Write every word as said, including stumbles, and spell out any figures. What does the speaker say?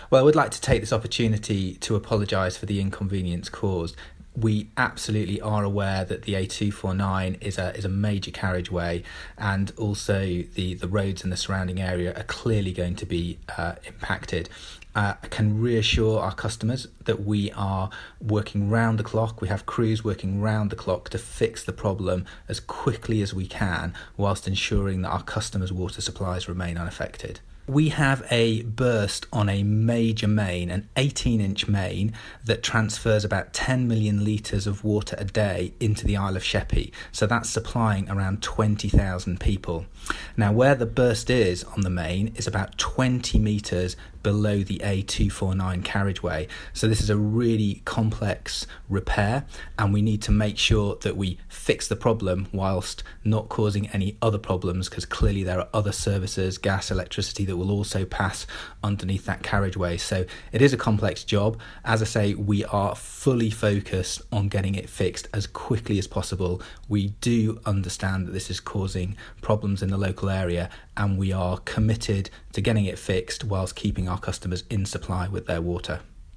Well, I would like to take this opportunity to apologise for the inconvenience caused. We absolutely are aware that the A two forty-nine is a is a major carriageway, and also the, the roads in the surrounding area are clearly going to be uh, impacted. Uh, I can reassure our customers that we are working round the clock. We have crews working round the clock to fix the problem as quickly as we can, whilst ensuring that our customers' water supplies remain unaffected. We have a burst on a major main, an eighteen inch main that transfers about ten million litres of water a day into the Isle of Sheppey. So that's supplying around twenty thousand people. Now, where the burst is on the main is about twenty metres below the A two forty-nine carriageway. So this is a really complex repair, and we need to make sure that we fix the problem whilst not causing any other problems, because clearly there are other services, gas, electricity, that will also pass underneath that carriageway. So it is a complex job. As I say, we are fully focused on getting it fixed as quickly as possible. We do understand that this is causing problems in the local area, and we are committed to getting it fixed whilst keeping our customers in supply with their water.